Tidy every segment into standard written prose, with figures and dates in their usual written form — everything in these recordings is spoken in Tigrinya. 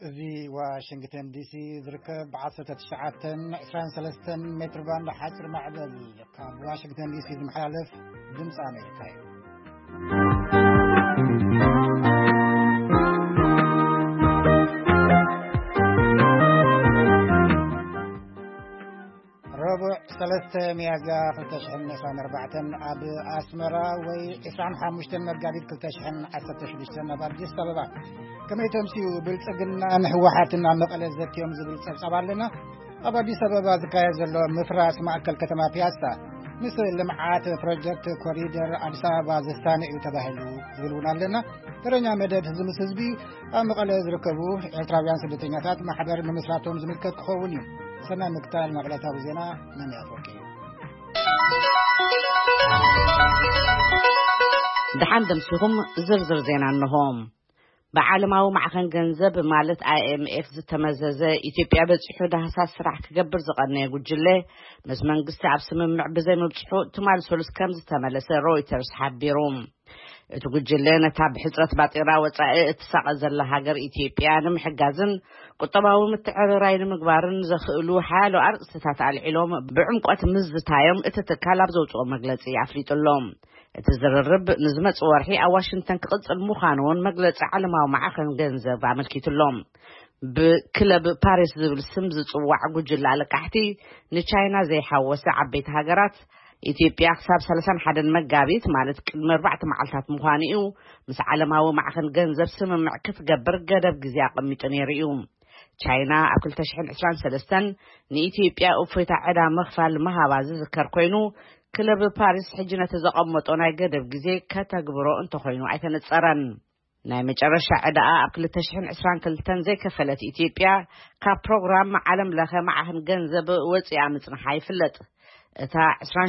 في واشنطن دي سي ذركب بعصرة الشعاتن 23 متر باند حصر معدل كان واشنطن دي سي المحالف دمس أمريكا. ربع 3 ميجا كلتشحن 24 أب أسمرة وإسران حمشتن مرقابيد كلتشحن 16 بارجس طبعا كما يتمسيو بالتقلنا نحوحاتنا مقالة ذات يوم زبل سبالنا أبدي سبب ذكاية زلو مفراس معكل كتما بياستا مثل لمعات بروجكت كوريدر أبسابا زستاني يتباهلو زبلونا لنا ترنيا مدد هزم سزبي مقالة ذركبو إلترابيان سبتنياتات محبر ممسراتهم زملكت خونيو سنة مقتال مغلطة وزينا من يافوكي دحان دمسيهم زرزر زينا النهم بعالماو معخن جنزب مالت IMF زتمززة إثيوبيا بتصحو ده هساس راح كجبر زقنا يقول جله مزمن قست عبسم معبزي مبتصحو تمال سولس كم زتملسة رويترز حبيروم تقول جلنا تاب حسرة باطرة وطائع تساق زل هاجر إثيوبيا نمحجزن قطباو متعرراين مقبارن زخلو حال وعرض ستات على العلوم بعمق أتمزتايم اتتكالب زوجو مجلسي عفريت اللوم تزررب نزمت صورحي واشنطن قدس المخانون مجلس علماو معخن جنزب عمل كيت اللوم بكلب باريس بالسمز صوع جل على كحتي نتشاينا زي حوسة عبيت هاجرات إثيوبيا حساب 31 مجابيت مالت كل 4 معلتات مخانيو مس علماو معخن جنزب سم معكف جبر جدب جزيا قميتني ريوم تشاينا أكل تشحن 23 نإثيوبيا أفيت عدا مخفل مهاباز ذكر كوينو كلب باريس حجنا تزقمط أنا جدب جزي كتجبرو أنت خوينو عيثن تصرن نعم جرش عدا أكل تشحن 23 زي كفلت إثيوبيا كبروغرام عالم لها معهن جنزب وتسيا متنحي فلت تا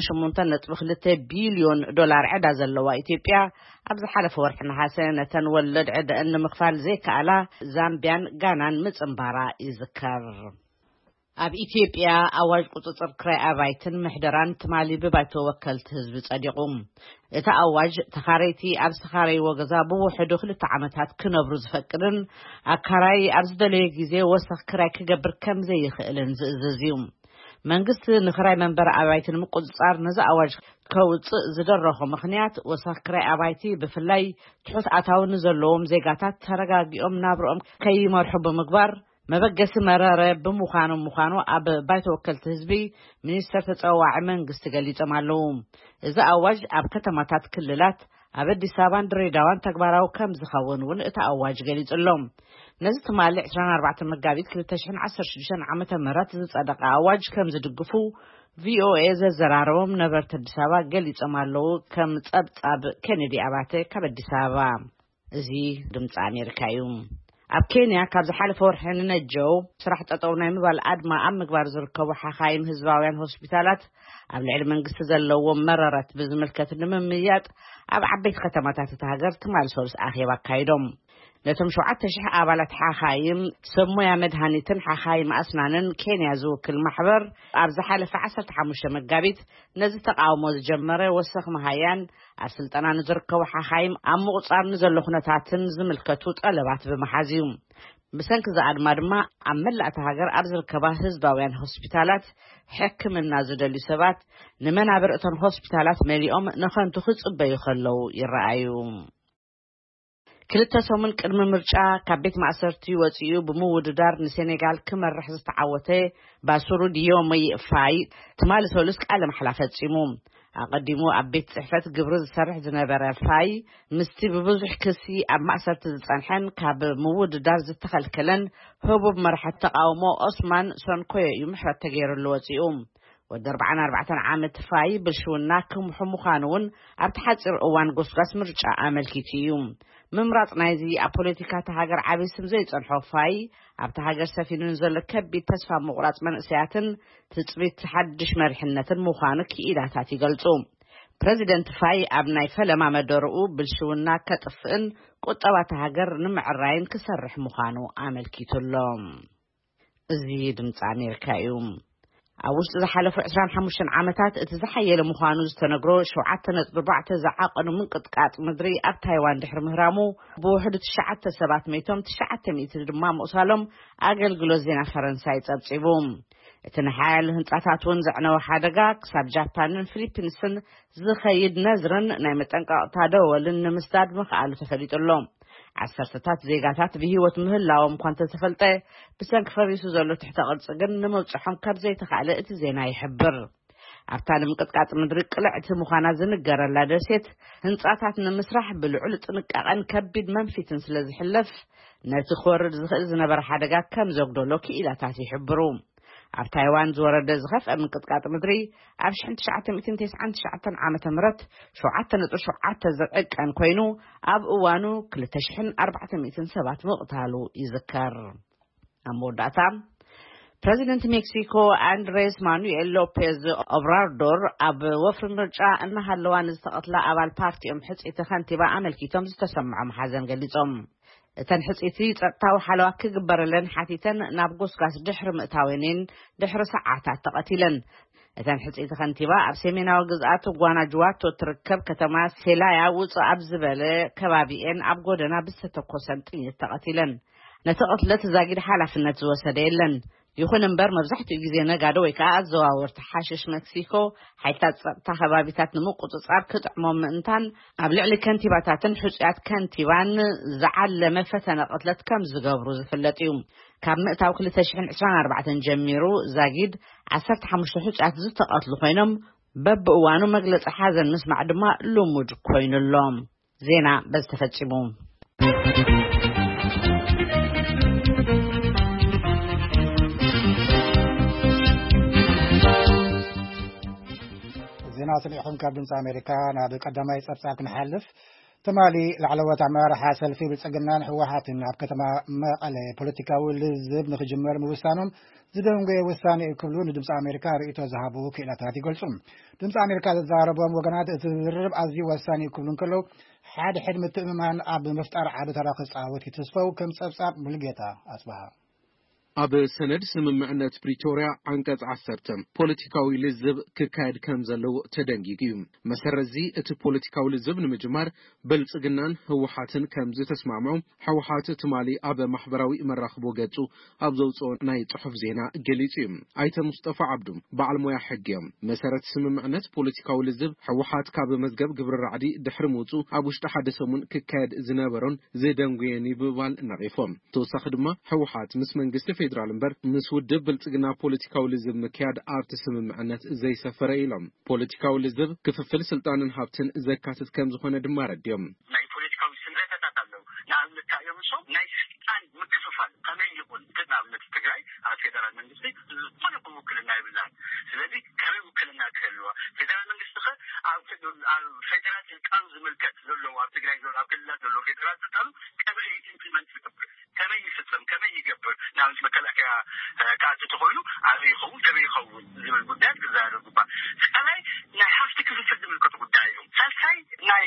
28.3 بليون دولار عدا زلوا إثيوبيا أبز حلف ورحنا حسنة تنولد عدا أن مخفال زي كالا زامبيان غانان متنبارا يذكر أب إثيوبيا أول قطر كراي أبايتن محدران تمالي ببايتو وكلت هزب صديقهم إتا أواج تخاريتي أبز تخاري وغزابو حدوخل تعامتات كنبرز فكرن أكاراي أبز دلي جيزي وسخ كراي كجبر كم زي خيلن زيوم منقص نخراي منبر أبايتن مقصار نزا أواج كوت زدرخو مخنيات وسخ كراي أبايتي بفلاي تحوث أتاو نزلوم زيقاتات ترقاقيوم نابروم كي مرحب مقبار ما بقس مرارة بمخانو أب بيت وكلت هزبي منيستر تتقوى منقص تقليت مالوم إذا أواج أب كتماتات كللات أبدي سابان دريدوان تقباراو كم زخون ونقطع أواج قليت اللوم نزلت مالي 24 مقابيت كل تشحن 10 عامة مرات زيت أدق أواج كم زدقفو VOA زرارهم نبرت الدسابة قليت مالو كم تأب كندي أباتي كبدي سابا زي دمت أمريكايوم أب كينيا كابز حالف ورحين نجو صراحة أطونا مبال أدما أم مقبار زركو حخايم هزباويان هوسبيتالات أب العلم انقص زلو مررت بزملكة النمميات أب عبيت ختماتات تهاجر تمال سورس آخي وكايدوم نتم شوعات تشح أبالات حخايم سمو يا مدهانيتن حخايم أسنانن كينيا زوك المحبر أب زحالف 10 مقابيت نزل تقاومو زجمرة وسخ مهايان السلطنة نزركو حخايم أم مقصار نزل لخنتاتن زملكتوت قلبات بمحازيوم بسنك زعاد مادما عمل أتهاجر أرزل كباه هزباويان هوسبيتالات حكم النازل لسبات نمن عبرتن هوسبيتالات مليوم نخن تخص بيخلو يرأيوم كلتا سومن قدم مرجع كبيت مأسرتي وصيو بموددار نسينيغال كمرح زتعوته باسورو ديومي فاي تمال سولس قال محلافات سيموم أقدموا أبيت صحفات جبرز سرح زنبرة فاي مستي ببزح كسي أب مأسرت زتانحن كاب موددار زتخل كلن هو بمرحة تقاومو أسمان سونكوي يمحر تغيير الوصيوم ودربعنا 4 عام فاي بالشوناكم حمخانون أبتحصر أوان قصقاس مرجع عمل كيتيوم ممرات نايزي أبوليتيكا تهاجر عبيسم زي تصنحو فاي أب تهاجر سفينون زل كبي تسفى مغرات منسياتن تتبيت تحدش مرحنة مخانك إلهاتي قلتوم بريزيدنت فاي أبناي فلما مدرؤو بالشونا كتفئن قطبة تهاجر نمع الراين كسرح مخانو عمل كيتولوم زيد متعني الكايوم أوشت زحلف 25 عامات اتزحيل مخانو زتنقرو 7.4 زعاقنو من قطقات مدري أب تايوان دحر مهرامو بوحدة 9,700 دما مقصالهم أقل قلوزينا فرنساي تبصيبوم اتنحال هنطاتات ونزعنا وحادقا كساب جابان فليبينسن زخيد نزرن نايمت انقاق تادولن مستاد مخالو تفليت اللوم عسرتات زيغاتات بهيوت مهلاوم كنت تفلطه بسنك فريسو زلو تحت قلصقن نموصحم كرزي تخاله ات زينا يحبر ابتال مقطقات مدري قلعت مخانا زنجرلا دسيت هنصاتات نمسرح بالعل طنققن كبيد منفيتن سلازحلف نتي خورد زخل زنبر حادقا كم زغدولو كيلاتات يحبرو ኣብ ታይዋን ዝወረደ ዝኸፍአ ምንቅጥቃጥ ምድሪ ኣብ 1999 ዓመተ ምህረት 7.7 ዝዕቀን ኮይኑ ኣብ እዋኑ 2400 ሰባት ምቕታሉ ይዝከር። ኣብ መወዳእታ ፕሬዚደንት ሜክሲኮ አንድሬስ ማኑኤል ሎፔዝ ኦብራዶር ኣብ ወፍሪ ምርጫ እናሃለዋን ዝተቐትላ ኣባል ፓርቲኦም ሕጽኢት ከንቲባ ኣመልኪቶም ዝተሰምዖም ሓዘን ገሊጾም እተን ሕጽኢት ጸጥታው ሓለዋ ክግበረለን ሓቲተን ናብ ጎስጋስ ድሕሪ ምእታወንን ድሕሪ ሰዓታት ተቐቲለን እተን ሕጽኢት ከንቲባ ኣብ ሰሜናዊ ግዝኣት ጓናጁዋቶ ትርከብ ከተማ ሴላያ ውጽእ ኣብ ዝበለ ከባቢኤን ኣብ ጎደና ብዝተተኮሰን ጥይት ተቐቲለን ነቲ ቅትለት ዛጊድ ሓላፍነት ዝወሰደ የለን ይኹን እምበር መብዛሕትኡ ግዜ ነጋዶ ወይ ከዓ ኣዘዋወርቲ ሓሽሽ ሜክሲኮ ሓይልታት ጸጥታ ከባቢታት ንምቁጽጻር ክጥዕሞም ምእንታን ኣብ ልዕሊ ከንቲባታትን ሕጹያት ከንቲባን ዝዓለመ ፈተነ ቅትለት ከም ዝገብሩ ዝፍለጥ እዩ ካብ ምእታው 2024 ጀሚሩ ዛጊድ 15 ሕጹያት ዝተቐትሉ ኮይኖም በብእዋኑ መግለጺ ሓዘን ምስማዕ ድማ ልሙድ ኮይኑሎም ዜና በዝተፈጺሙ زينا سمعكم كابدن أمريكا نادي قدما يصرصات نحلف تمالي لعلوات عمار حاسل في بالسجنان حوحاتنا بكتما مقالة بوليتيكاوي للزب نخجمر موسانهم زدهم جاي وساني كلون دمس أمريكا رئيتو ذهبوا كإلى تاتي قلصهم دمس أمريكا الزاربهم وقنات تدرب أزي وساني كلون كله حد حدمة تأممان أب مفتار عادة راقص عاوتي تسفو كم سبساب ملقيتا أصبحا ኣብ ሰነድ ስምምዕነት ፕሪቶሪያ አንቀጽ 10 ፖለቲካዊ ልዝብ ክካየድ ከም ዘለዎ ተደንጊጉ እዩ መሰረዚ እቲ ፖለቲካዊ ልዝብ ንምጅማር ብልጽግናን ህወሓትን ከም ዝተስማምዑ ህወሓት ትማሊ ኣብ ማሕበራዊ መራኽቦ ገጹ ኣብ ዘውጽኦ ናይ ጽሑፍ ዜና ገሊጹ እዩ ኣይተ ሙስጠፋ ዓብዱ በዓል ሞያ ሕግዮም መሰረት ስምምዕነት ፖለቲካዊ ልዝብ ህወሓት ካብ መዝገብ ግብሪ ራዕዲ ድሕሪ ምውፁ ኣብ ውሽጢ ሓደ ሰሙን ክካየድ ዝነበሮን ዝደንጉየን ይብባል ነቒፎም ተወሳኺ ድማ ህወሓት ምስ መንግስቲ ፌደራል እምበር ምስ ውድብ ብልጽግና ፖለቲካዊ ልዝብ ምክያድ ኣብቲ ስምምዕነት ዘይሰፈረ ኢሎም ፖለቲካዊ ልዝብ ክፍፍል ስልጣንን ሃብትን ዘካትት ከም ዝኾነ ድማ ረድዮም ናይ ፖለቲካዊ ስምምዕታት ኣለው ንኣብነት ካዮም ሰው ናይ ስልጣን ምክፍፋል ከመይ ይኹን ንኣብነት ትግራይ ኣብ ፌደራል መንግስቲ ዝኾነ ውክልና ይብላል ስለዚ ከመይ ውክልና ክህልዎ ፌደራል መንግስቲ ኣብ ፌደራል ስልጣን ዝምልከት ዘለዎ ኣብ ትግራይ ዘሎ ኣብ ክልላት ዘሎ ፌደራል ስልጣኑ ከመይ ኢምፕሊመንት ይገብር ከመይ ይፍጸም ከመይ ይገብር ናብዚ መከላከያ ካርድ ተሆኑ ኣብ ይኸውን ከመይ ይኸውን ዝብል ጉዳይ ክዛረብ ግባ ሰማይ ናይ ሃፍቲ ክፍፍል ዝምልከቱ ጉዳይ እዩ ሳልሳይ ናይ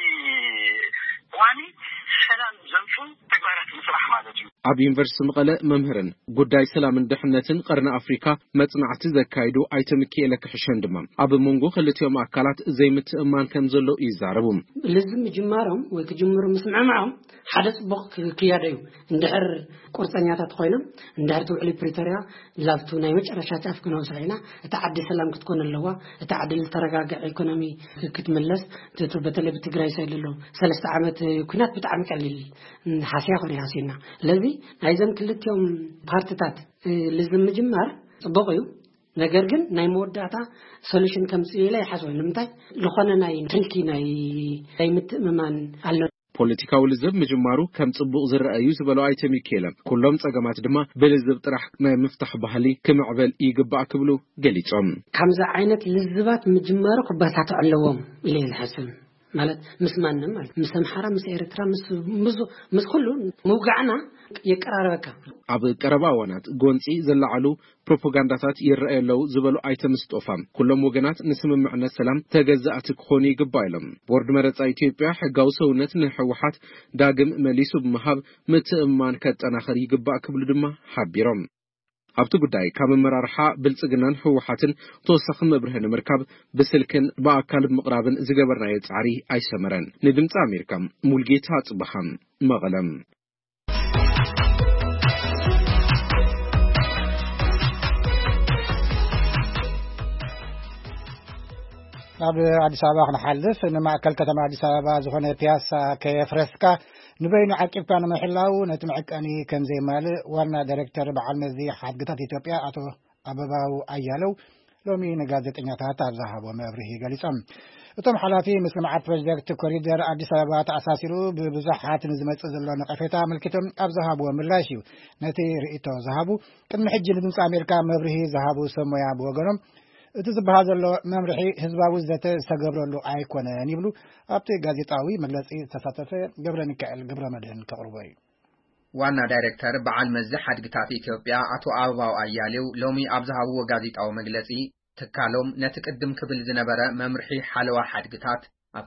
ዋኒ ሰላም ዘንፉ ተግባራት ምስራሕ ማለት እዩ ኣብ ዩኒቨርሲቲ መቐለ መምህርን ጉዳይ ሰላምን ድሕነትን ቀርኒ ኣፍሪካ መጽናዕቲ ዘካይዱ ኣይተምኪኤለ ክሕሸን ድማ ኣብ መንጎ ክልቲኦም ኣካላት ዘይምትእማን ከም ዘሎ ይዛረቡ لازم يجمعهم ويجمعوا مسمعهم حدث بق كياديو اندحر قرصنياتات خوينم اندحر توعلي بريتوريا لابتو ناي مጨረሻት አፍከነው ሳይና ተዓዲ ሰላም ክትኮን ኣለዋ ተዓዲ ተረጋጋ ኢኮኖሚ ክትመለስ በተለይ በትግራይ ሳይልሎ 3 ዓመት ኩናት በጣም ቀሊል ሓሲያ ኾነ ሓሲና ለዚ ናይዘም ክልቲኦም ፓርቲታት لازم ይጅማር ጽበቁዩ ነገር ግን ናይ መወዳታ ሶሉሽን ከም ጽየለ ይሓስበን ንምታይ ለኾነ ናይ ትልኪ ናይ ምትእምማን አለ ፖለቲካዊ ልዝብ ምጅማሩ ከም ጽቡቕ ዝረአዩ ዝበለው ኣይተሚከለ ኩሎም ጸገማት ድማ በልዝብ ጥራሕ ናይ ምፍታሕ ባህሊ ክምዕበል ይግባእ ክብሉ ገሊጾም ከምዛ ዓይነት ልዝባት ምጅማሩ ክባታቱ ኣለዎም ኢለ ዝሓስብ ማለት ምስማንም ማለት ምስምሐራ ምስ ኤርትራ ምስ ኩሉ ሙጋዕና የቀራረበካ ኣብ ቀረባ ወናት ጎንጺ ዘላዓሉ ፕሮፓጋንዳታት ይረአየለው ዝበሉ ኣይተምስጦፋም ኩሎም ወገናት ንስምምዕነት ሰላም ተገዛእቲ ክኾኑ ይግባኢሎም ቦርድ መረጻ ኢትዮጵያ ሕጋዊ ሰውነት ንሕወሓት ዳግም መሊሱ ብምሃብ ምትእምማን ከጠናኸር ይግባእ ክብሉ ድማ ሓቢሮም ኣብቲ ጉዳይ ካብ መራርሓ ብልጽግናን ህወሓትን ተወሳኺ መብርሂ ንምርካብ ብስልክን በኣካል ምቕራብን ዝገበርናዮ ጻዕሪ ኣይሰመረን። ንድምፂ ኣሜሪካ ሙልጌታ ጽበኻም መቐለም። ኣብ አዲስ አበባ ክንሓልፍ ንማእከል ከተማ አዲስ አበባ ዝኾነ ፒያሳ ከየፍረስካ ንበይኑ ዓቂብካ ንምሕላው ነቲ መዐቀኒ ከም ዘይማልእ ዋና ዳይሬክተር በዓል መዚ ሓድግታት ኢትዮጵያ አቶ አበባው አያለው ሎሚ ንጋዜጠኛታት ኣብ ዝሃቦ መብርሂ ገሊጾም እቶም ሓላፊ ምስ ልምዓት ፕሮጀክት ኮሪደር አዲስ አበባ ተኣሳሲሩ ብብዙሓት ንዝመጽእ ዘሎ ነቐፌታ ምልክቶም ኣብ ዝሃቦ ምላሽ እዩ ነቲ ርእቶ ዝሃቡ ቅድሚ ሕጂ ንድምፂ ኣሜሪካ መብርሂ ዝሃቡ ሰብ ሞያ ብወገኖም እቲ ዝበሃል ዘሎ መምርሒ ህዝባዊ ዘተ ዝተገብረሉ ኣይኮነን ይብሉ ኣብቲ ጋዜጣዊ መግለጺ ተሳተፈ ገብረ ሚካኤል ገብረ መድህን ከቕርቦ እዩ ዋና ዳይሬክተር በዓል መዚ ሓድግታት ኢትዮጵያ አቶ አበባው አያሌው ሎሚ ኣብ ዝሃብዎ ጋዜጣዊ መግለጺ ትካሎም ነቲ ቅድም ክብል ዝነበረ መምርሒ ሓለዋ ሓድግታት ኣብ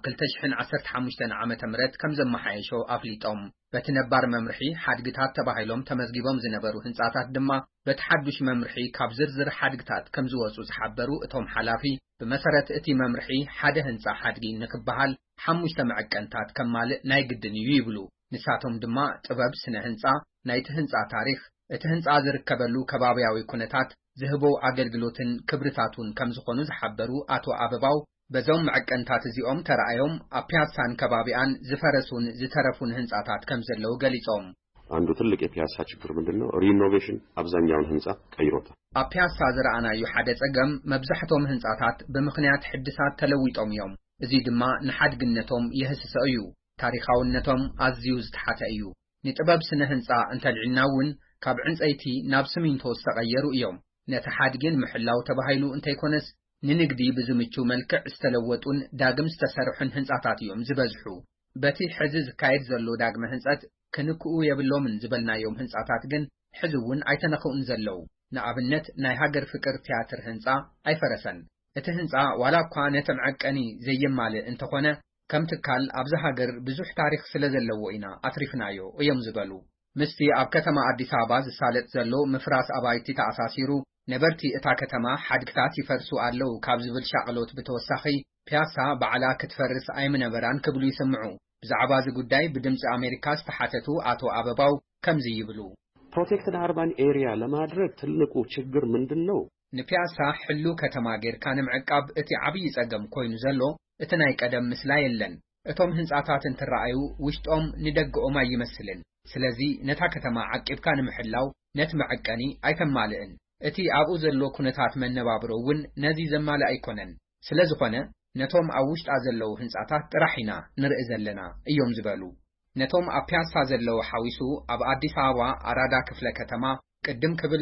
2015 ዓመተ ምህረት ከም ዘመሓየሾ ኣፍሊጦም በቲ ነባር መምርሒ ሓድግታት ተባሂሎም ተመዝጊቦም ዝነበሩ ህንጻታት ድማ በቲ ሓዱሽ መምርሒ ካብ ዝርዝር ሓድግታት ከም ዝወጹ ዝሓበሩ እቶም ሓላፊ ብመሰረት እቲ መምርሒ ሓደ ህንጻ ሓድጊ ንክበሃል 5 መዐቀንታት ከማልእ ናይ ግድን እዩ ይብሉ ንሳቶም ድማ ጥበብ ስነ ህንጻ ናይቲ ህንጻ ታሪኽ እቲ ህንጻ ዝርከበሉ ከባቢያዊ ኩነታት ዝህቦ ኣገልግሎትን ክብርታቱን ከም ዝኾኑ ዝሓበሩ አቶ አበባው በዞም መዐቀንታት እዚኦም ተራእዮም ኣብ ፒያሳን ከባቢያን ዝፈረሱን ዝተረፉን ህንጻታት ከም ዘለው ገሊጾም አንዱ ትልቅ የፒያሳ ችግር ምንድነው ሪኖቬሽን አብዛኛውን ህንጻ ቀይሮታል ኣብ ፒያሳ ዝረአናዩ ሓደ ጸገም መብዛሕቶም ህንጻታት ብምኽንያት ሕድሳት ተለዊጦም እዮም እዚ ድማ ንሓድግነቶም የህስሰ እዩ ታሪኻውነቶም ኣዝዩ ዝተሓተ እዩ ንጥበብ ስነ ህንጻ እንተልዕልናውን ካብ ዕንጸይቲ ናብ ሲሚንቶ ዝተቐየሩ እዮም ነቲ ሓድግን ምሕላው ተባሂሉ እንተይኮነስ ንንግዲ ብዝምቹ መልክዕ ዝተለወጡን ዳግም ዝተሰርሑን ህንጻታት እዮም ዝበዝሑ በቲ ሕዚ ዝካየድ ዘሎ ዳግመ ህንጸት ክንክኡ የብሎምን ዝበልናዮም ህንጻታት ግን ሕዝውን ኣይተነኽኡን ዘለው ንኣብነት ናይ ሃገር ፍቅር ቲያትር ህንጻ ኣይፈረሰን እቲ ህንጻ ዋላ እኳ ነቲ መዐቀኒ ዘየማልእ እንተኾነ ከም ትካል ኣብዚ ሃገር ብዙሕ ታሪኽ ስለ ዘለዎ ኢና ኣትሪፍናዮ እዮም ዝበሉ ምስቲ ኣብ ከተማ አዲስ አበባ ዝሳለጥ ዘሎ ምፍራስ ኣባይቲ ተኣሳሲሩ ነበርቲ እታ ከተማ ሓድግታት ይፈርሱ ኣለው ካብ ዝብል ሻቅሎት ብተወሳኺ ፒያሳ በዓላ ክትፈርስ ኣይምነበራን ክብሉ ይስምዑ ብዛዕባ እዚ ጉዳይ ብድምፂ ኣሜሪካ ዝተሓተቱ አቶ አበባው ከምዚ ይብሉ ፕሮቴክትድ አርባን ኤሪያ ለማድረግ ትልቁ ችግር ምንድነው ንፒያሳ ሕሉ ከተማ ጌርካ ንምዕቃብ እቲ ዓብይ ጸገም ኮይኑ ዘሎ እቲ ናይ ቀደም ምስላ የለን እቶም ህንጻታት እንትረኣዩ ውሽጦም ንደግኦም ኣይመስልን ስለዚ ነታ ከተማ ዓቂብካ ንምሕላው ነቲ መዐቀኒ ኣይተማልእን እቲ ኣብኡ ዘሎ ኩነታት መነባብሮውን ነዚ ዘማልእ ኣይኮነን ስለዝኾነ ነቶም ኣብ ውሽጣ ዘለው ህንጻታት ጥራሒና ንርኢ ዘለና እዮም ዝበሉ ነቶም ኣብ ፒያሳ ዘለው ሓዊሱ ኣብ አዲስ አበባ ኣራዳ ክፍለ ከተማ ቅድም ክብል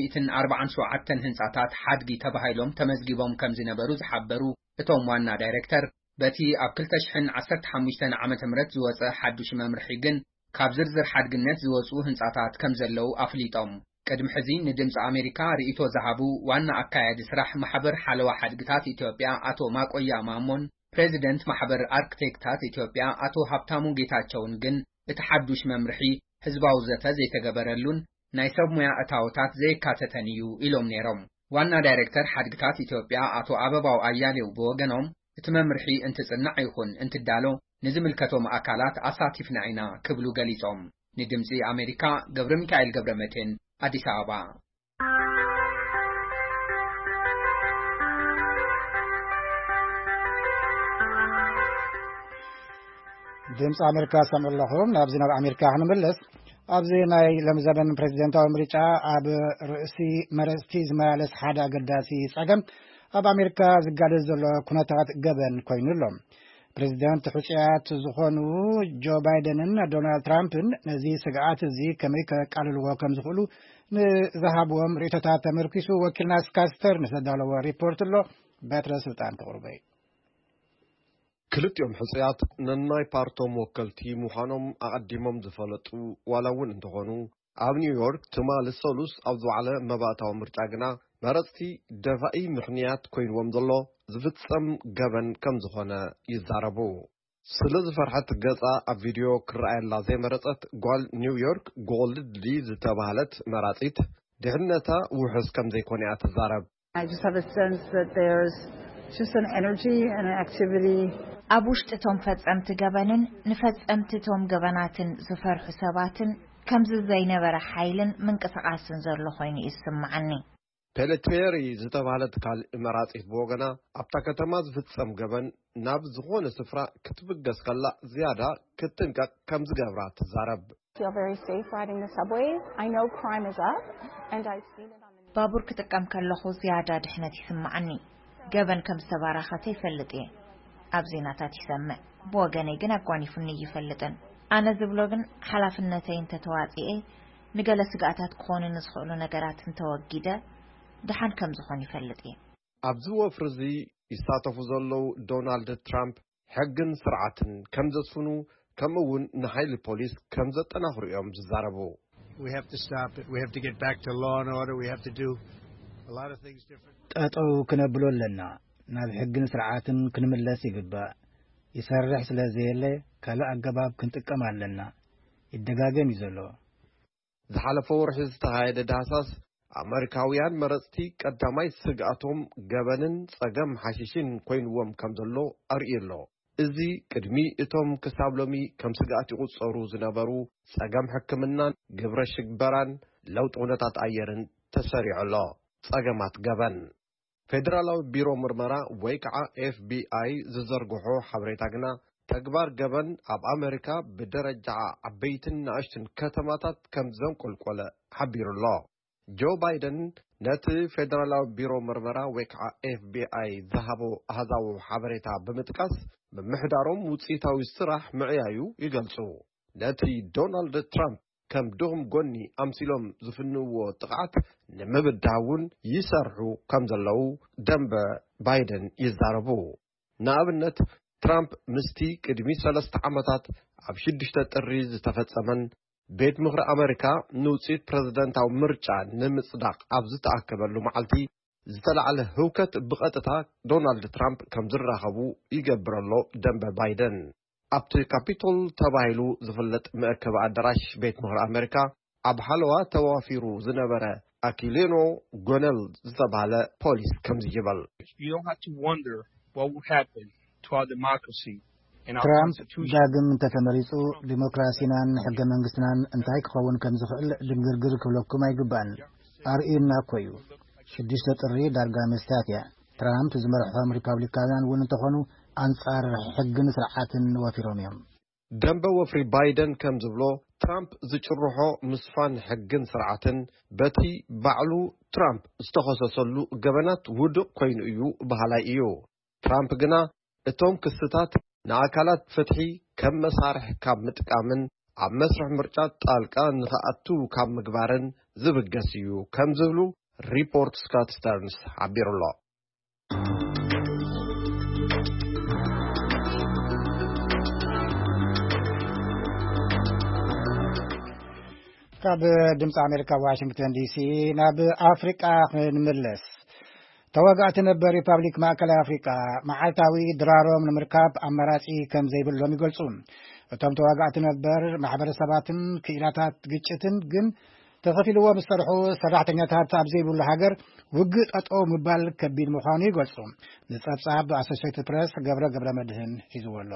147 ህንጻታት ሓድጊ ተባሂሎም ተመዝጊቦም ከም ዝነበሩ ዝሓበሩ እቶም ዋና ዳይሬክተር በቲ ኣብ 2015 ዓመተ ምህረት ዝወፀ ሓዱሽ መምርሒ ግን ካብ ዝርዝር ሓድግነት ዝወጹ ህንጻታት ከም ዘለው ኣፍሊጦም ቅድም ሕዚ ንድምፂ ኣሜሪካ ርእቶ ዝሃቡ ዋና ኣካያዲ ስራሕ ማሕበር ሓለዋ ሓድግታት ኢትዮጵያ አቶ ማቆያ ማሞን ፕሬዚደንት ማሕበር አርክቴክታት ኢትዮጵያ አቶ ሃብታሙ ጌታቸውን ግን እቲ ሓዱሽ መምርሒ ህዝባዊ ዘተ ዘይተገበረሉን ናይ ሰብ ሞያ እታወታት ዘይካተተን እዩ ኢሎም ነይሮም ዋና ዳይሬክተር ሓድግታት ኢትዮጵያ አቶ አበባው አያሌው ብወገኖም እቲ መምርሒ እንትጽናዕ ይኹን እንትዳሎ ንዝምልከቶም ኣካላት ኣሳቲፍና ኢና ክብሉ ገሊጾም ንድምፂ ኣሜሪካ ገብረ ሚካኤል ገብረ መድህን አዲስ አበባ ድምፂ ኣሜሪካ ሰምዕለኹም ናብዚ ናብ ኣሜሪካ ክንምለስ ኣብዚ ናይ ለምዘበን ፕሬዚደንታዊ ምርጫ ኣብ ርእሲ መረፅቲ ዝመላለስ ሓደ ኣገዳሲ ጸገም ኣብ ኣሜሪካ ዝጋደል ዘሎ ኩነታት ገበን ኮይኑሎም ፕሬዚደንት ሕፁያት ዝኾኑ ጆ ባይደንን ዶናልድ ትራምፕን ነዚ ስግኣት እዚ ከመይ ከቃልልዎ ከም ዝኽእሉ ንዝሃብዎም ርእቶታት ተመርኪሱ ወኪልና ስካስተር ንዘዳለዎ ሪፖርት ኣሎ በትረ ስልጣን ተቕርበ ክልቲኦም ሕፁያት ነናይ ፓርቶም ወከልቲ ምዃኖም ኣቐዲሞም ዝፈለጡ ዋላ እውን እንተኾኑ ኣብ ኒውዮርክ ትማሊ ሰሉስ ኣብ ዝወዕለ መባእታዊ ምርጫ ግና መረፅቲ ደፋኢ ምኽንያት ኮይንዎም ዘሎ ዝፍጸም ገበን ከም ዝኾነ ይዛረቡ ስለ ዝፈርሐት ገጻ ኣብ ቪድዮ ክረኣየላ ዘይመረፀት ጓል ኒውዮርክ ጎልድሊ ዝተባህለት መራፂት ድሕነታ ውሕስ ከም ዘይኮነ ተዛረብ I just have a sense that there's just an energy and an activity አቡሽጥቶም ፈጸምቲ ገበንን ንፈጸምቲቶም ገበናትን ዝፈርሑ ሰባትን ከምዚ ዘይነበረ ኃይልን ምንቅስቃስን ዘሎ ኮይኑ ይስማዓኒ ፔሌትሪ ዝተባህለት ካል መራጺት በወገና ኣብታ ከተማ ዝፍጸም ገበን ናብ ዝኾነ ስፍራ ክትብገስ ከላ ዝያዳ ክትንቀቕ ከም ዝገብራ ትዛረብ feel very safe riding the subways. I know crime is up and I've seen it on the news. ባቡር ክትቀም ከለኹ ዝያዳ ድሕነት ይስማዓኒ ገበን ከም ዝተባራኸተ ይፈልጥ እየ ኣብ ዜናታት ይሰምዕ ብወገነይ ግን ኣጓኒፉኒ ይፈልጥን ኣነ ዝብሎ ግን ሓላፍነተይ እንተተዋፂኤ ንገለ ስጋኣታት ክኾኑ ንዝኽእሉ ነገራት እንተወጊደ ድሓን ከም ዝኾን ይፈልጥ እየ ኣብዚ ወፍሪ እዚ ይሳተፉ ዘለዉ ዶናልድ ትራምፕ ሕግን ስርዓትን ከም ዘስፍኑ ከምውን ንሓይሊ ፖሊስ ከም ዘጠናኽሩ እዮም ዝዛረቡ We have to stop it. We have to get back to law and order. We have to do a lot of things different. ጠጠው ክነብሎ ኣለና ናብ ሕግን ስርዓትን ክንምለስ ይግባእ ይሰርሕ ስለዘየለ ካልእ ኣገባብ ክንጥቀም ኣለና ይደጋገም ይዘሎ ዝሓለፈ ወርሒ ዝተካየደ ዳህሳስ ኣሜሪካውያን መረፅቲ ቀዳማይ ስግኣቶም ገበንን ጸገም ሓሽሽን ኮይንዎም ከም ዘሎ ኣርእየሎ እዚ ቅድሚ እቶም ክሳብ ሎሚ ከም ስጋኣት ይቁጸሩ ዝነበሩ ጸገም ሕክምናን ግብረ ሽግበራን ለውጥ ኩነታት ኣየርን ተሰሪዑሎ ጸገማት ገበን ፌደራላዊ ቢሮ ምርመራ ወይ ከዓ FBI ዝዘርግሖ ሓበሬታ ግና ተግባር ገበን ኣብ ኣሜሪካ ብደረጃ ዓበይትን ንኣሽትን ከተማታት ከም ዘንቆልቆለ ሓቢሩሎ ጆ ባይደን ነቲ ፌደራላዊ ቢሮ ምርመራ ወይ ከዓ FBI ዝሃቦ ኣሃዛዊ ሓበሬታ ብምጥቃስ ብምሕዳሮም ውፅኢታዊ ስራሕ ምዕያዩ ይገልጹ ነቲ ዶናልድ ትራምፕ ከም ድኹም ጎኒ ኣምሲሎም ዝፍንዎ ጥቕዓት ንምብዳውን ይሰርሑ ከም ዘለው ደንበ ባይደን ይዛረቡ ንኣብነት ትራምፕ ምስቲ ቅድሚ 3 ዓመታት ኣብ 6 ጥሪ ዝተፈጸመን ቤት ምኽሪ ኣሜሪካ ንውፅኢት ፕሬዝደንታዊ ምርጫ ንምጽዳቕ ኣብ ዝተኣከበሉ መዓልቲ ዝተለዓለ ህውከት ብቐጥታ ዶናልድ ትራምፕ ከም ዝራኸቡ ይገብረሎ ደንበ ባይደን ኣብቲ ካፒቶል ተባሂሉ ዝፍለጥ መእከቢ ኣዳራሽ ቤት ምኽሪ ኣሜሪካ ኣብ ሓለዋ ተዋፊሩ ዝነበረ ኣኪሌኖ ጎነል ዝተባህለ ፖሊስ ከምዚ ይብል You don't have to wonder what will happen to our democracy and our ትራምፕ constitution. ዳግም ተተመሪጹ ዲሞክራሲናን ሕገ መንግስትናን እንታይ ክኸውን ከም ዝኽእል ድንግርግር ክብለኩም ኣይግባእን ኣርእና ኮዩ 6 ጥሪ ዳርጋ መስትያት እያ ትራምፕ ዝመርሖም ሪፓብሊካውያን እውን እንተኾኑ አንጻር ሕግን ስርዓትን ወፊሮም እዮም ደንበ ወፍሪ ባይደን ከም ዝብሎ ትራምፕ ዝጭርሖ ምስፋን ሕግን ስርዓትን በቲ ባዕሉ ትራምፕ ዝተኸሰሰሉ ገበናት ውድቕ ኮይኑ እዩ ባህላይ እዩ ትራምፕ ግና እቶም ክስታት ንኣካላት ፍትሒ ከም መሳርሕ ካብ ምጥቃምን ኣብ መስርሕ ምርጫ ጣልቃ ንኽኣቱ ካብ ምግባርን ዝብገስ እዩ ከም ዝብሉ ሪፖርት ስካት ስተርንስ ሓቢሩሎ ካብ ድምፂ ኣሜሪካ ዋሽንግተን ዲሲ ናብ ኣፍሪቃ ክንምለስ ተዋጋእቲ ነበር ሪፐብሊክ ማእከላይ ኣፍሪቃ መዓልታዊ ድራሮም ንምርካብ ኣመራጺ ከም ዘይብሎም ይገልጹ እቶም ተዋጋእቲ ነበር ማሕበረሰባትን ክኢላታት ግጭትን ግን ተኸፊልዎ ዝሰርሑ ሰራሕተኛታት ኣብ ዘይብሉ ሃገር ውግእ ጠጠው ምባል ከቢድ ምዃኑ ይገልጹ ንጸብጻብ ኣሶሲየትድ ፕሬስ ገብረ መድህን ሒዝዎሎ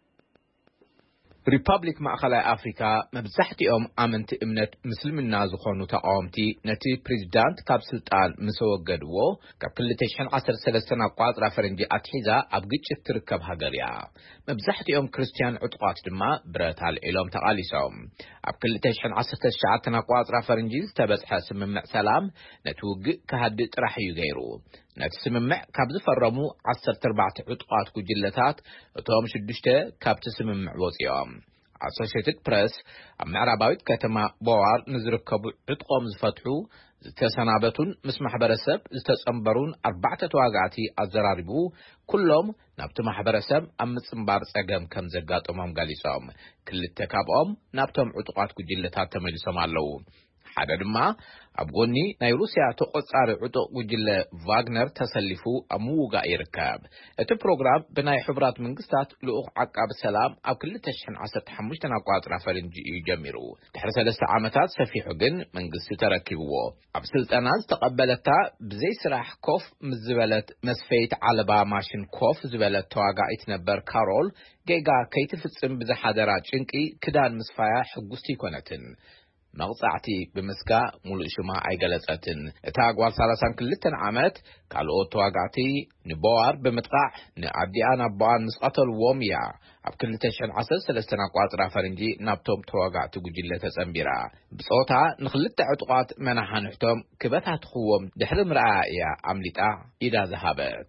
ሪፐብሊክ ማእከላይ ኣፍሪካ መብዛሕትኦም ኣመንቲ እምነት ምስልምና ዝኾኑ ተቃወምቲ ነቲ ፕሬዝዳንት ካብ ስልጣን ምስ ወገድዎ ካብ 2013 ኣቋፅራ ፈረንጂ ኣትሒዛ ኣብ ግጭት ትርከብ ሃገር እያ መብዛሕትኦም ክርስቲያን ዕጡቃት ድማ ብረት ኣልዒሎም ተቃሊሶም ኣብ 2019 ኣቋፅራ ፈረንጂ ዝተበጽሐ ስምምዕ ሰላም ነቲ ውግእ ክሃድእ ጥራሕ እዩ ገይሩ ነቲ ስምምዕ ካብ ዝፈረሙ 14 ዕጡቃት ጉጅለታት እቶም 6 ካብቲ ስምምዕ ወፂኦም ኣሶሲየትድ ፕሬስ ኣብ ምዕራባዊት ከተማ ቦዋር ንዝርከቡ ዕጡቆም ዝፈትሑ ዝተሰናበቱን ምስ ማሕበረሰብ ዝተጸምበሩን 4 ተዋጋእቲ ኣዘራሪቡ ኩሎም ናብቲ ማሕበረሰብ ኣብ ምጽምባር ጸገም ከም ዘጋጠሞም ገሊጾም ክልተ ካብኦም ናብቶም ዕጡቃት ጉጅለታት ተመሊሶም ኣለዉ ሓደ ድማ ኣብ ጎኒ ናይ ሩስያ ተቆጻሪ ዕጡቕ ጉጅለ ቫግነር ተሰሊፉ ኣብ ምውጋእ ይርከብ። እቲ ፕሮግራም ብናይ ሕቡራት መንግስታት ልኡኽ ዓቃቢ ሰላም ኣብ 2015 ኣቋጽራ ፈረንጂ እዩ ጀሚሩ። ድሕሪ 3 ዓመታት ሰፊሑ ግን መንግስቲ ተረኪብዎ። ኣብ ስልጠና ዝተቐበለታ ብዘይ ስራሕ ኮፍ ምዝበለት መስፈይት ዓለባ ማሽን ኮፍ ዝበለት ተዋጋኢት ነበር ካሮል ጌጋ ከይትፍጽም ብዝሓደራ ጭንቂ ክዳን ምስፋያ ሕጉስቲ ይኮነትን። መቕጻዕቲ ብምስጋ ሙሉእ ሽማ ኣይገለጸትን። እታ ጓል 32 ዓመት ካልኦት ተዋጋእቲ ንቦዋር ብምጥቃዕ ንኣዲኣን ኣቦኣን ምስ ቀተልዎም እያ ኣብ 2013 ኣቋጽራ ፈረንጂ ናብቶም ተዋጋእቲ ጉጅለ ተጸንቢራ። ብጾታ ንኽልተ ዕጡቓት መናሓንሕቶም ክበታትኽዎም ድሕሪ ምርኣያ እያ ኣምሊጣ ኢዳ ዝሃበት።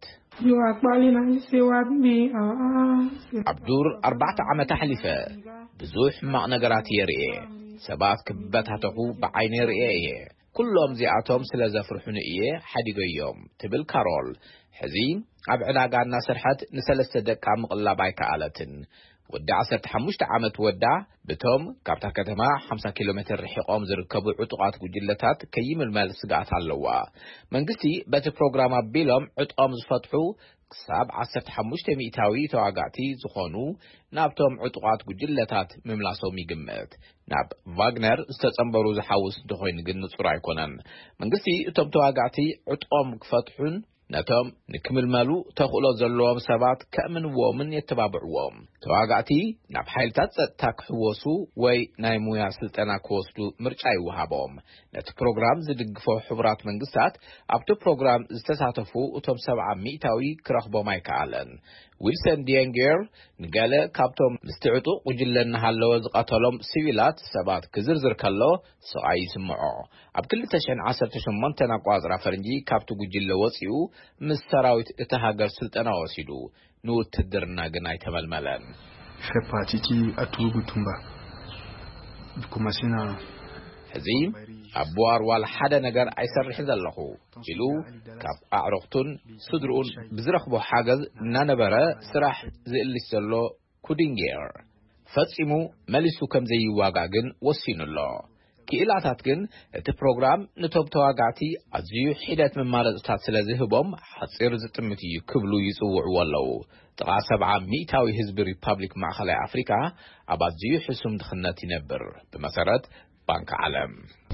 ኣብዱር 4 ዓመት ኣሕሊፈ ብዙሕ ሕማቕ ነገራት የርኤ ሰባት ክበታተኹ ብዓይነ ርኤ እየ ኩሎም ዚኣቶም ስለ ዘፍርሑን እየ ሓዲገዮም ትብል ካሮል ሕዚ ኣብ ዕዳጋ እናሰርሐት ንሰለስተ ደቃ ምቕላብ ኣይከኣለትን። ወዲ 15 ዓመት ወዳ በቶም ካብታ ከተማ 50 ኪሎ ሜትር ርሒቆም ዝርከቡ ዕጡቓት ጉጅለታት ከይምልመል ስጋት ኣለዋ። መንግስቲ በቲ ፕሮግራም ኣቢሎም ዕጡቆም ዝፈትሑ ክሳብ 15 ሚእታዊ ተዋጋእቲ ዝኾኑ ናብቶም ዕጡቓት ጉጅለታት ምምላሶም ይግምት። ናብ ቫግነር ዝተጸንበሩ ዝሓውስ እንተኾይኑ ግን ንጹር ኣይኮነን። መንግስቲ እቶም ተዋጋእቲ ዕጡቆም ክፈትሑን ነቶም ንክምልመሉ ተኽእሎ ዘለዎም ሰባት ከእምንዎምን የተባብዕዎም። ተዋጋእቲ ናብ ሓይልታት ጸጥታ ክሕወሱ ወይ ናይ ሙያ ስልጠና ክወስዱ ምርጫ ይወሃቦም። ነቲ ፕሮግራም ዝድግፎ ሕቡራት መንግስታት ኣብቲ ፕሮግራም ዝተሳተፉ እቶም 70 ሚእታዊ ክረኽቦም ኣይከኣለን። ዊልሰን ዲየንጌር ንገለ ካብቶም ምስቲ ዕጡቕ ጉጅለ እናሃለወ ዝቐተሎም ሲቪላት ሰባት ክዝርዝር ከሎ ስቓይ ይስምዖ። ኣብ 2018 ኣቋጽራ ፈረንጂ ካብቲ ጉጅለ ወፂኡ ምስ ሰራዊት እቲ ሃገር ስልጠና ወሲዱ ንውትድርና ግን ኣይተመልመለን። ሸፓቲቲ ኣቱጉቱምባ ብኩማሲና ሕዚ ኣብ ቦዋር ዋላ ሓደ ነገር ኣይሰርሕ ዘለኹ ኢሉ ካብ ኣዕሩኽቱን ስድሩኡን ብዝረኽቦ ሓገዝ እናነበረ ስራሕ ዝእልስ ዘሎ ኩዲንጌር ፈጺሙ መሊሱ ከም ዘይዋጋእ ግን ወሲኑሎ። ክኢላታት ግን እቲ ፕሮግራም ነቶም ተዋጋእቲ ኣዝዩ ሒደት መማረፅታት ስለ ዝህቦም ሓፂር ዝጥምት እዩ ክብሉ ይጽውዕዎ ኣለዉ። ጥቓ 70 ሚእታዊ ህዝቢ ሪፓብሊክ ማእኸላይ ኣፍሪካ ኣብ ኣዝዩ ሕሱም ድኽነት ይነብር ብመሰረት ባንክ ዓለም።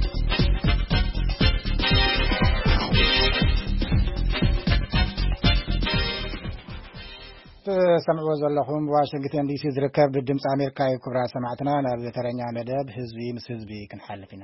سمعوا زلهم واشنطن دي سي زركب بالدمس أمريكا كبرى سمعتنا نبي ترنيا مدب حزبي مس حزبي كنحلفنا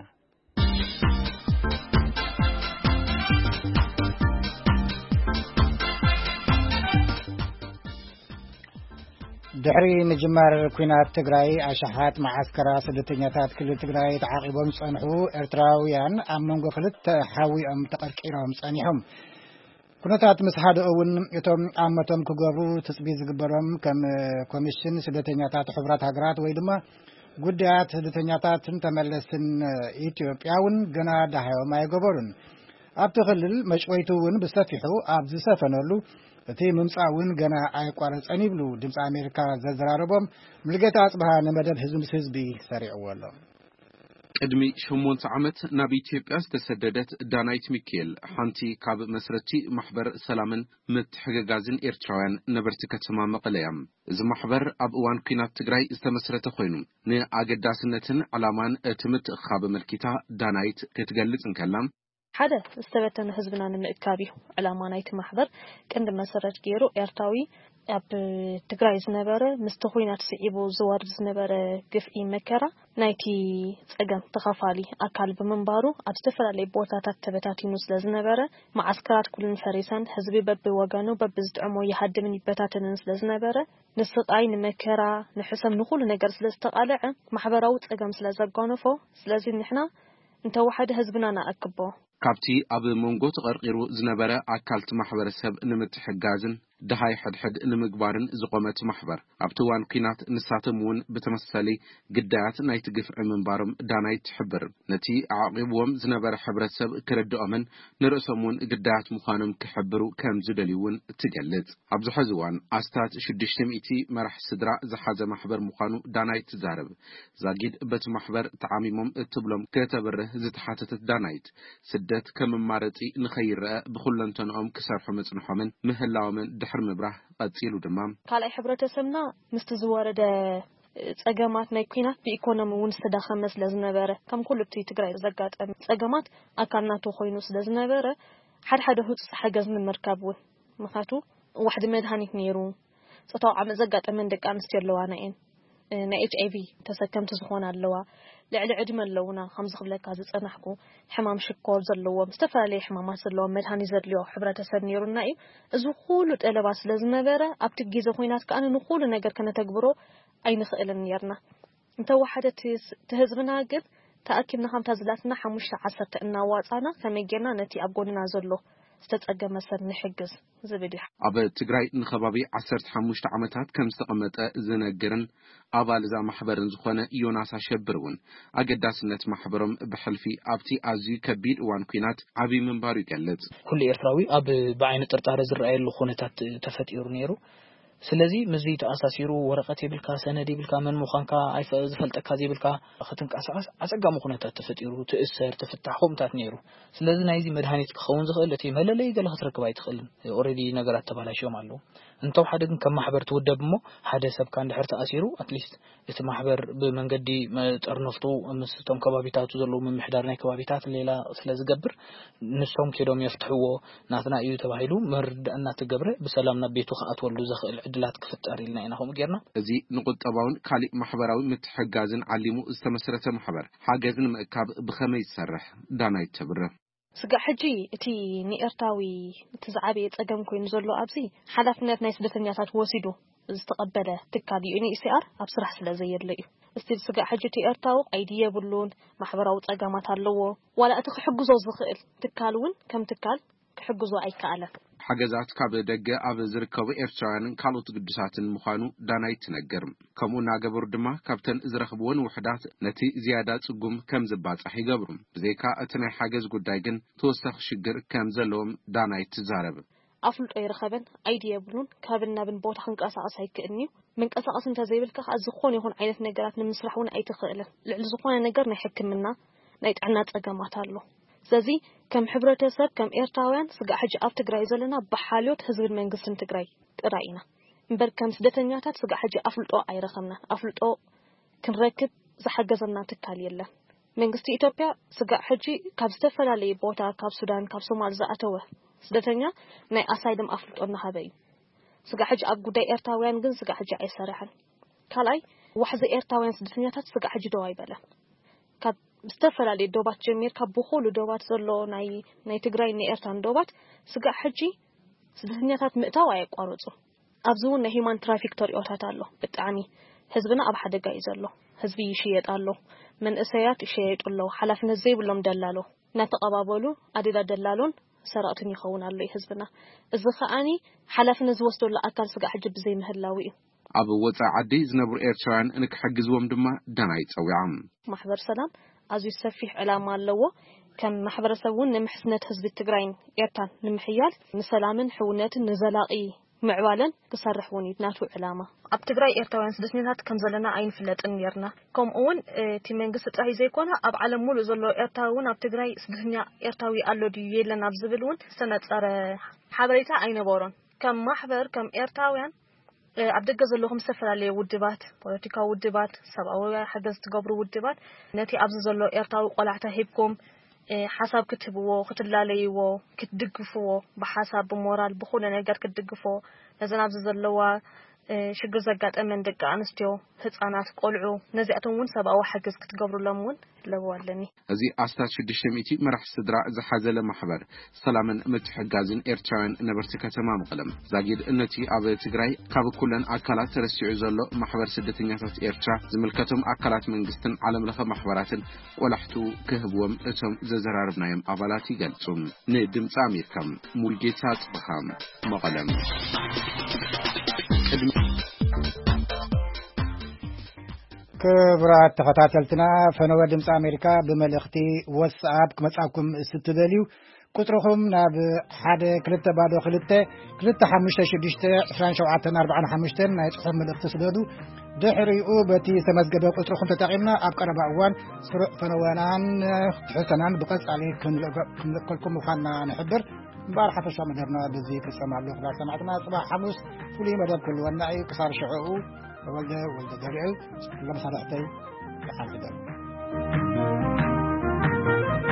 دحري مجمر كوينات تግራይ أشحات معسكرة سدتنياتات كل تግራይ تعاقبهم صنحوا إرتراويان أمنغ خلت حاوي أم تقرقيرهم صنيحهم ኩነታት ምስ ሓደ እውን እቶም ኣመቶም ክገቡ ተጽቢዝ ዝግበሮም ከም ኮሚሽን ስደተኛታት ሕቡራት ሃገራት ወይ ድማ ጉዳያት ስደተኛታትን ተመለስትን ኢትዮጵያውን ገና ዳሃዮም ኣይገበሩን። ኣብቲ ክልል መጭወይቱ እውን ብሰፊሑ ኣብ ዝሰፈነሉ እቲ ምምጻውን ገና ኣይቋረጸን ይብሉ ድምፂ ኣሜሪካ ዘዘራረቦም ምልጌታ ኣጽብሃ ንመደብ ህዝቢ ሰሪዕዎ ኣሎ። ቅድሚ 8 ዓመት ናብ ኢትዮጵያ ዝተሰደደት ዳናይት ሚካኤል ሓንቲ ካብ መስረቲ ማሕበር ሰላምን ምትሕግጋዝን ኤርትራውያን ነበርቲ ከተማ መቐለ እያ። እዚ ማሕበር ኣብ እዋን ኩናት ትግራይ ዝተመስረተ ኮይኑ ንኣገዳስነትን ዓላማን እቲ ምትእኻብ መልኪታ ዳናይት ክትገልጽ እንከላ ሓደ ዝተበተነ ህዝብና ንምእካብ እዩ ዓላማ ናይቲ ማሕበር ቀንዲ መሰረት ገይሩ ኤርትራዊ ኣብ ትግራይ ዝነበረ ምስቲ ኩናት ስዒቡ ዝወርድ ዝነበረ ግፍዒ መከራ ናይቲ ጸገም ተኻፋሊ ኣካል ብምንባሩ ኣብ ዝተፈላለዩ ቦታታት ተበታቲኑ ስለ ዝነበረ ማዓስከራት ኩልን ፈሪሰን ህዝቢ በብወገኑ በብዝጥዕሞ ይሃድምን ይበታተንን ስለ ዝነበረ ንስቃይ ንመከራ ንሕሰብ ንኹሉ ነገር ስለ ዝተቃልዐ ማሕበራዊ ጸገም ስለ ዘጓነፎ ስለዚ ንሕና እንተወሓደ ህዝብና ናኣክቦ كابتي أبو منغو تغرقيرو زنبرة أكالت محبر السب نمتحقازن دهاي حد نمقبارن زقومة محبر أبتوان قينات نساتمون بتمثلي قدات نايت قفع من بارم دانايت حبر نتي عقبوهم زنبرة حبر السب كردو أمن نرأسمون قدات مخانم كحبرو كام زدليون تقلد أبزو حزوان أستات شدشتم إتي مرح صدراء زحاز محبر مخانو دانايت زارب زاقيد بت محبر تعاميمهم تبلم كتبره زتحاتت دانايت سدت كم مارتي نخير بخلنتن أم كسر حمص نحمن مهلا ومن دحر مبرح قتيلو دمام كالي حبرتسمنا مستزوارد ጸገማት ናይ ኩናት በኢኮኖሚ ውን ዝተዳኸመ ስለዝነበረ ከም ኩሉ እቲ ትግራይ ዘጋጠመ ጸገማት አካልናቱ ኮይኑ ስለዝነበረ ሓደ ህጽ ሓገዝ ንምርካብ ውን ምኽንያቱ ዋሕድ መድሃኒት ነይሩ ጾታው ዓመት ዘጋጠመ ደቂ ኣንስትዮ ኣለዋና እየን ናይ HIV ተሰከምቲ ዝኾና ኣለዋ ልዕሊ ዕድመ ኣለውና ከም ዝኽብለካ ዝጸናሕኩ ሕማም ሽኮር ዘለዎም ዝተፈላለዩ ሕማማት ዘለዎም መድሃኒት ዘድልዮ ሕብረተሰብ ነይሩና እዩ እዚ ሁሉ ጠለባ ስለዝነበረ ኣብቲ ግዜ ኩናት ከኣነ ንኹሉ ነገር ከነተግብሮ ኣይንኽእልን ነርና እንተዋሓደት ተህዝብና ግን ተኣኪብና ከምታ ዝላትና 5-10 እናዋጻና ከመጌና ነቲ ኣብ ጎንና ዘሎ ዝተጸገመ ሰብ ንሕግዝ ዝብል እዩ ኣብ ትግራይ ንኸባቢ 15 ዓመታት ከም ዝተቐመጠ ዝነግርን ኣባል ዛ ማሕበርን ዝኾነ ዮናስ ኣሸብርውን ኣገዳስነት ማሕበሮም ብሕልፊ ኣብቲ ኣዝዩ ከቢድ እዋን ኩናት ዓብይ ምንባሩ ይገልጽ ኩሉ ኤርትራዊ ኣብ ብዓይነ ጥርጣረ ዝረኣየሉ ኩነታት ተፈጢሩ ነይሩ ስለዚ ምዚ ተኣሳሲሩ ወረቀት ይብልካ ሰነድ ይብልካ መን ምዃንካ ዝፈልጠካ ይብልካ ከተንቀሳቀስ ኣጸጋሙ ኩነታት ተፈጢሩ ትእሰር ተፍታሕ ኹምታት ነይሩ ስለዚ ናይዚ መድሃኒት ክኸውን ዝኽእል እቲ መለለይ ገለ ክትረክብ ኣይትኽእልን ኦሬዲ ነገራት ተባላሽዮም ኣለዉ እንተው ሓደ ግን ከም ማሕበር ትውደብ እሞ ሓደ ሰብ ካን ድሕር ተኣሲሩ ኣትሊስት እቲ ማሕበር ብመንገዲ ጠርነፍቱ ምስቶም ከባቢታቱ ዘለዉ ምምሕዳር ናይ ከባቢታት ሌላ ስለዝገብር ንሶም ከዶም ይፍትሕዎ ናትና እዩ ተባሂሉ መርዳእና ትገብረ ብሰላም ናብ ቤቱ ከኣትወሉ ዝኽእል ዕድላት ክፍጠር ኢልና ኢና ኸም ጌርና እዚ ንቁጠባውን ካሊእ ማሕበራዊ ምትሕጋዝን ዓሊሙ ዝተመስረተ ማሕበር ሓገዝን ምእካብ ብኸመይ ይሰርሕ ዳናይ ተብረ ስጋ ሕጂ እቲ ንኤርታዊ ትዛዓበየ ጸገም ኮይኑ ዘሎ ኣብዚ ሓላፍነት ናይ ስደተኛታት ወሲዱ ዝተቀበለ ትካል UNHCR ኣብ ስራሕ ስለዘየለ እዩ እስቲ ስጋ ሕጂ እቲ ኤርታዊ አይዲ የብሉን ማሕበራዊ ጸገማት ኣለዎ ዋላ እቲ ክሕግዞ ዝኽእል ትካል ውን ከም ትካል ክሕግዞ ኣይከኣለን ሓገዛት ካብ ደገ ኣብ ዝርከቡ ኤርትራውያንን ካልኦት ግድሳትን ምዃኑ ዳናይ ትነገር ከምኡ ናገበሩ ድማ ካብተን ዝረኽብዎን ውሕዳት ነቲ ዝያዳ ጽጉም ከም ዝባጻሕ ይገብሩ ብዘይካ እቲ ናይ ሓገዝ ጉዳይ ግን ተወሳኺ ሽግር ከም ዘለዎም ዳናይ ትዛረብ ኣፍልጦ ይረኸበን አይዲ የብሉን ካብን ናብን ቦታ ክንቀሳቀስ ኣይክእልኒ ምንቀሳቀስ እንተዘይብልካ ዝኾነ ይኹን ዓይነት ነገራት ንምስራሕ ውን ኣይትኽእልን ልዕሊ ዝኾነ ነገር ናይ ሕክምና ናይ ጥዕና ጸገማት ኣሎ ስለዚ ከም ሕብረተሰብ ከም ኤርትራውያን ስጋ ሕጂ ኣብ ትግራይ ዘለና በሓልዮት ህዝብን መንግስትን ትግራይ ጥራይና እምበር ከም ስደተኛታት ስጋ ሕጂ ኣፍልጦ ኣይረኸብና ኣፍልጦ ክንረክብ ዝሓገዘና ትካል የለን መንግስቲ ኢትዮጵያ ስጋ ሕጂ ካብ ዝተፈላለዩ ቦታ ካብ ሱዳን ካብ ሶማል ዝኣተወ ስደተኛ ናይ ኣሳይለም ኣፍልጦ እናሃበ እዩ ስጋ ሕጂ ኣብ ጉዳይ ኤርትራውያን ግን ስጋ ሕጂ ኣይሰርሐን ካልኣይ ዋሕዚ ኤርትራውያን ስደተኛታት ስጋ ሕጂ ደው ኣይበለን ካብ ዝተፈላለዩ ዶባት ጀሚርካ ብኹሉ ዶባት ዘሎ ናይ ትግራይ ንኤርትራን ዶባት ስጋ ሕጂ ስደተኛታት ምእታው ኣያቋርጹ ኣብዚ ውን ናይ ሂማን ትራፊክ ተሪኦታት ኣሎ ብጣዕሚ ህዝብና ኣብ ሓደጋ እዩ ዘሎ ህዝቢ ይሽየጥ ኣሎ መንእሰያት ይሽየጡ ኣለዉ ሓላፍነት ዘይብሎም ደላሎ እናተቐባበሉ ኣዴዳ ደላሎን ሰራቅትን ይኸውን ኣሎ ህዝብና እዚ ኸኣኒ ሓላፍነት ዝወስደሉ ኣካል ስጋ ሕጂ ብዘይ ምህላዊ እዩ ኣብ ወፃኢ ዓዲ ዝነብሩ ኤርትራውያን ንክሕግዝዎም ድማ ዳናይ ፀዊዖም ማሕበር ሰላም ኣዝዩ ሰፊሕ ዕላማ ኣለዎ ከም ማሕበረሰብ ውን ንምሕስነት ህዝቢ ትግራይን ኤርትራን ንምሕያል ንሰላምን ሕውነትን ንዘላቂ ምዕባለን ክሰርሕ ውን ናቱ ዕላማ ኣብ ትግራይ ኤርትራውያን ስደተኛታት ከም ዘለና ኣይንፍለጥን ነርና ከምኡውን እቲ መንግስቲ ጥራይ ዘይኮነ ኣብ ዓለም ሙሉእ ዘሎ ኤርትራዊ ውን ኣብ ትግራይ ስደተኛ ኤርትራዊ ኣሎ ድዩ የለን ኣብ ዝብል ውን ዝተነፀረ ሓበሬታ ኣይነበሮን ከም ማሕበር ከም ኤርትራውያን ኣብ ደገ ዘለኹም ዝተፈላለዩ ውድባት ፖለቲካዊ ውድባት ሰብኣዊ ሓገዝ ትገብሩ ውድባት ነቲ ኣብዚ ዘሎ ኤርትራዊ ቆላዕታ ሂብኩም ሓሳብ ክትህብዎ ክትላለይዎ ክትድግፍዎ ብሓሳብ ብሞራል ብኹሉ ነገር ክትድግፍዎ ነዘን ኣብዚ ዘለዋ ሽግር ዘጋጠመን ደቂ ኣንስትዮ ህፃናት ቆልዑ ነዚኣቶም እውን ሰብኣዊ ሓገዝ ክትገብሩሎም እውን ለብዋለኒ እዚ ኣስታት 600 መራሒ ስድራ ዝሓዘለ ማሕበር ሰላምን ምትሕጋዝን ኤርትራውያን ነበርቲ ከተማ መቐለም ዛጊድ ነቲ ኣብ ትግራይ ካብ ኩለን ኣካላት ተረሲዑ ዘሎ ማሕበር ስደተኛታት ኤርትራ ዝምልከቶም ኣካላት መንግስትን ዓለም ለኸ ማሕበራትን ቆላሕቱ ክህብዎም እቶም ዘዘራርብናዮም ኣባላት ይገልጹ ንድምፂ ኣሜሪካ ሙልጌታ ጽብኻ መቐለም ክብራት ተኸታተልትና ፈነወ ድምፂ ኣሜሪካ ብመልእኽቲ ዋትስኣፕ ክመጻኩም ስትደልዩ ቁጥርኹም ናብ 1-252-256-2745 ናይ ጽሑፍ መልእኽቲ ስደዱ ድሕሪኡ በቲ ተመዝገበ ቁጥርኹም ተጠቒምና ኣብ ቀረባ እዋን ስሩዕ ፈነወናን ትሕተናን ብቐጻሊ ክንልከልኩም ምዃንና ንሕብር እምበር ሓፈሻ መደብና በዚ ክሰማሉ ክባር ሰማዕትና ጽባሕ ሐሙስ ፍሉይ መደብ ክህልወና እዩ ክሳብ ሽዑኡ ወልደ ገሪዑ ለመሳርሕተይ ተሓልፍደን